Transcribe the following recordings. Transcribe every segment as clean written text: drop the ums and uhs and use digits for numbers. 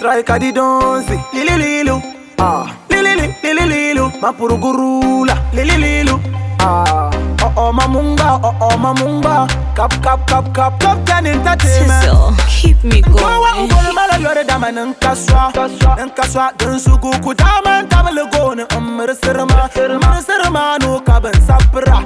strike di donzi, lili lilu, lili lili lilu, mapurugurula, lili lilu, oh mamunga, cap, top 10 entertainment. Sizzle, keep me going. Go mala yore dama nkaswa, dunsugu kudaman tamale gone mrserma no kaben sapra.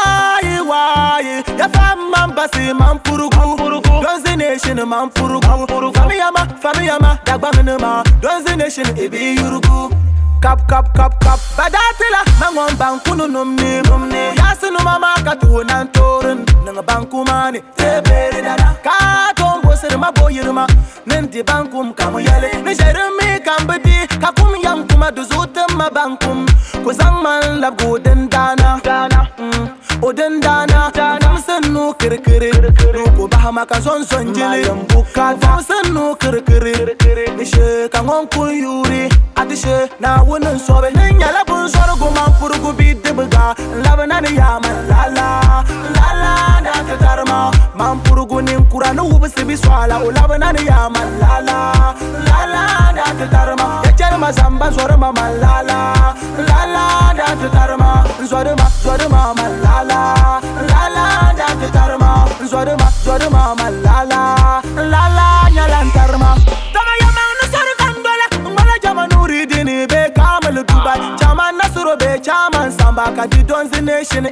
Why, ya fam basi mampurugu, donzi nation mampurugu. Famiyama, dagbanema, donzi nation ebi yurugu. Cap, badatila, mangon bankunu numne, yasinu mama katu nantorin, nanga banku mani, teberi dana, katon bosir maboyirma, nenti bankum kamuyale, nisherimi kambiti, kakum yam kuma duzutem mabankum, kusang man lab goden dana, oden dana, famsen no kirikiri, nuko bahama kason sonjili, buka famsen no kirikiri, nishe kangon kuyuri, adishe na wunin sobe, ninyala bun sorgo mampurugu bidibuga, labanani yaman lala, da tatarma, mampurugu ninkura no ubisibi swala, ulabanani yaman lala, da tatarma, yacharma zamba zorma malala, da tatarma, zorma malala, da tatarma, zorma malala, nyalantarma. Tama yaman sorgandola, ngala jamanuri dini be kamal Dubai, chaman nasuro be chaman samba kadi donzi nation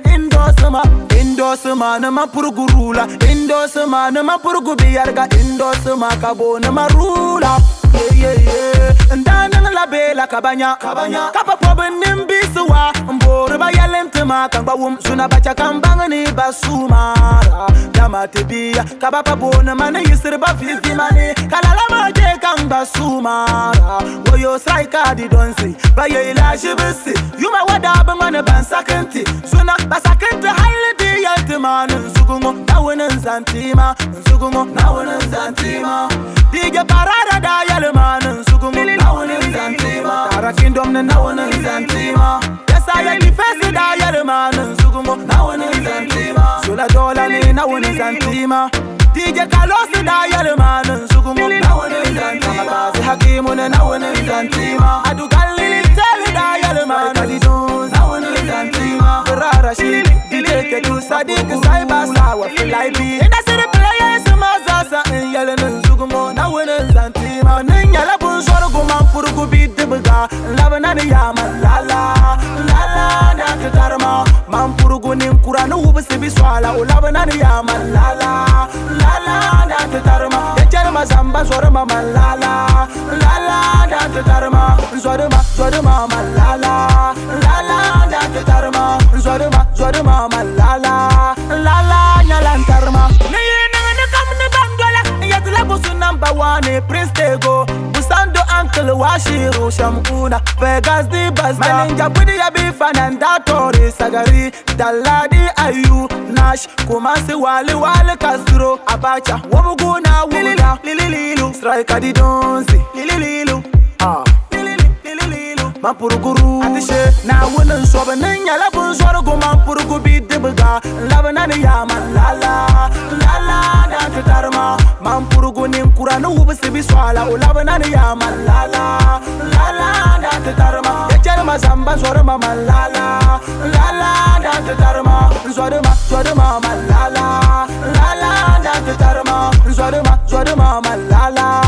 indosma na mapurugurula, indosma na mapurugubiyarga, indosma kabo na marula. Yeah. Ndana la bela kabanya, kapa poben nimbisuwa, mboriba yalentema kangba suna bacha kambangani basuma. Dama tebia, kaba pabona mane yisirba fizi mane, kalala maje kangba suma. Woyo strika di donsi, baye ila shibisi, yuma wada mane bansakanti, suna basakante haile di yaltima, nsugungo nawenen zantima, Dige parada da yalman, nsugungo nawenen zantima, Tara kingdom na nawenen zantima, Yesa ya difesi da yalman, nsugungo nawenen zantima, Sula dola ni nawenen zantima, Dige kalosi da yalman, nsugungo nawenen zantima, Bazi hakimu na nawenen zantima, Adugali teli da yalman, Kalidun nawenen zantima, Rara shi, Dile ketu sadik saiba sawa filaibi, Ina siri players mazasa in yalman nsugungo nawenen zantima, Ninyala bun sorgo mampurugu bidibuga, Labanani yaman lala, da tatarma, mampurugu ninkura no ubisibi swala, Ulabanani yaman lala, da tatarma, yacharma zamba zorma malala, da tatarma, zorma malala, da tatarma, zorma malala, nyalantarma. Number one, Prince Tego, Busando Uncle Washiru Shamuna, Vegas the Basta, Maninja Pudi Yabi Fananda Torres, Sagari, Daladi Ayu, Nash, Kumasi Wali Castro, Abacha, Wabuguna, Lili, Strike di Donzi, Lili, Mapuruguru, Adishe, na wunin soba ninya labun sorgo mampurugu bidibuga, labanani yaman lala, da tatarma, mampurugu ninkura no ubisibi swala, ulabanani yaman lala, da tatarma, yacharma zamba zorma malala, da tatarma, zorma malala, da tatarma, zorma malala.